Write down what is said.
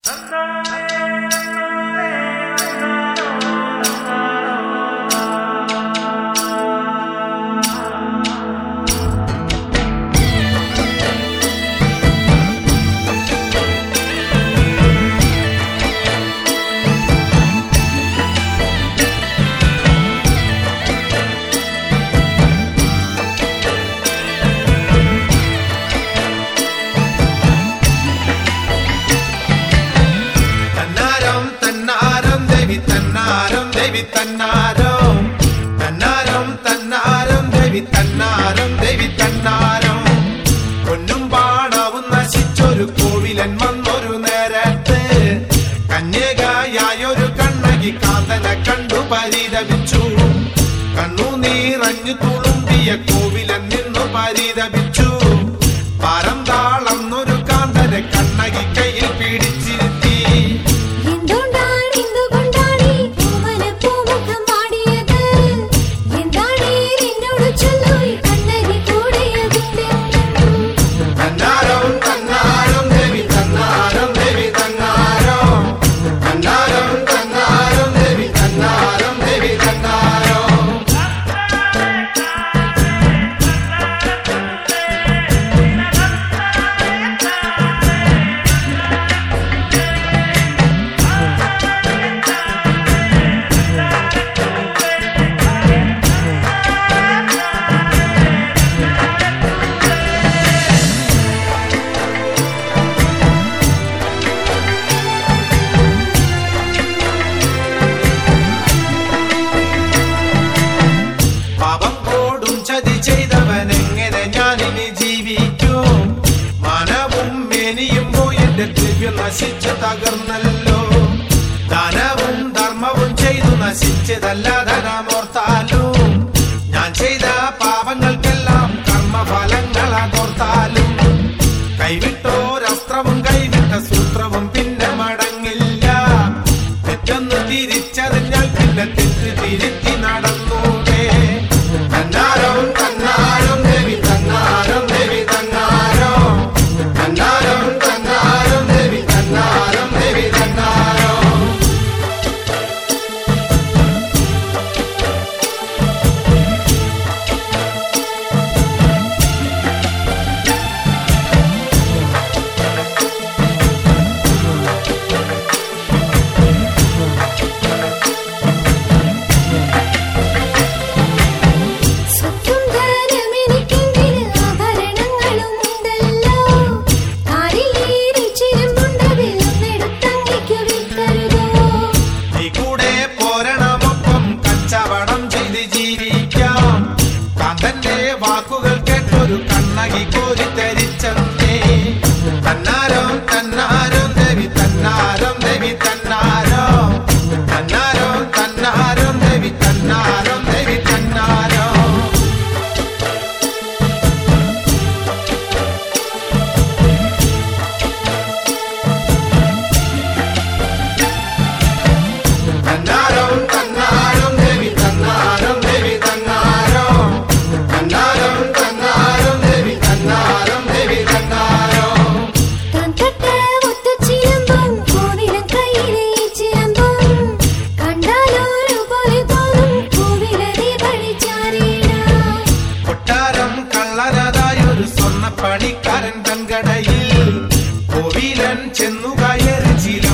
തന്നാരം തന്നാരം തന്നാരം ദേവി തന്നാരം ദേവി തന്നാരം പൊന്നും പാടവും നശിച്ചൊരു കോവിലൻ വന്നൊരു നേരത്ത് കന്യകയായൊരു കണ്ണകി കാന്തനെ കണ്ടു പരിതപിച്ചു. കണ്ണു നീറഞ്ഞു തുളുമ്പിയ കോവിലൻ നിന്നു പരിതപിച്ചു. പാരം താളന്നൊരു കാന്തനെ കണ്ണകി കയ്യിൽ പിടിച്ചിരുത്തി. ചെയ്തവനെങ്ങനെ ഞാനിനി ജീവിക്കും? മനവും മേനിയും പോയെന്റെ ദിവ്യം നശിച്ചു തകർന്നല്ലോ. ദാനവും ധർമ്മവും ചെയ്തു നശിച്ചതല്ല ധനമോർത്താലും. ഞാൻ ചെയ്ത പാപങ്ങൾക്കെല്ലാം കർമ്മഫലങ്ങളാകോർത്താലും. കൈവിട്ടോരസ്ത്രവും കൈവിട്ട സൂത്രവും പിന്നെ മടങ്ങില്ല. തെറ്റൊന്ന് തിരിച്ചറിഞ്ഞാൽ പിന്നെ തെറ്റ് തിരുത്തി നടന്നൂടെ. തന്നാരം തന്നാരം ദേവി തന്നാരം ദേവി തന്നാരം തന്നാരം തന്നാരം ദേവി തന്നാരം ദേവി തന്നാരം. കാന്തന്റെ വാക്കുകൾ കേട്ടൊരു കണ്ണകി കോരിത്തരിച്ചേ. തന്നാരം തന്നാരം ദേവി തന്നാരം ദേവി തന്നാരം തന്നാരം തന്നാരം ദേവി തന്നാരം ദേവി തന്നാരം. തന്നാരം തന്നാരം ദേവി തന്നാരം ദേവി തന്നാരം തന്നാരം തന്നാരം ദേവി തന്നാരം ദേവി തന്നാരം. കൊട്ടാരം കള്ളരതായൊരു സ്വർണ്ണപ്പണിക്കാരൻ തൻകടയിൽ കോവിലൻ ചെന്നു കയറി ചില